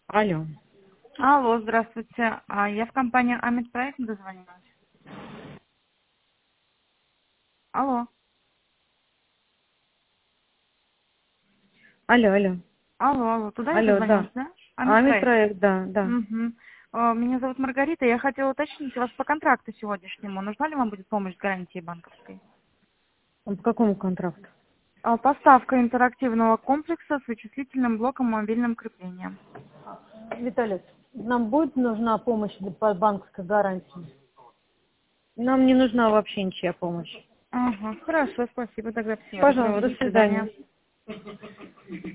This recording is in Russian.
Алло. Алло, здравствуйте. Я в компании Амит Проект дозвонилась. Алло. Алло. Алло. Туда я Алло, дозвонилась, да. да? Амит Ами Проект. проект, да. Угу. Меня зовут Маргарита. Я хотела уточнить у вас по контракту сегодняшнему. Нужна ли вам будет помощь с гарантией банковской? По какому контракту? Поставка интерактивного комплекса с вычислительным блоком и мобильным креплением. Виталий, нам будет нужна помощь по банковской гарантии? Нам не нужна вообще ничья помощь. Ага, хорошо, спасибо. Тогда всего доброго. Пожалуйста, До до свидания. свидания.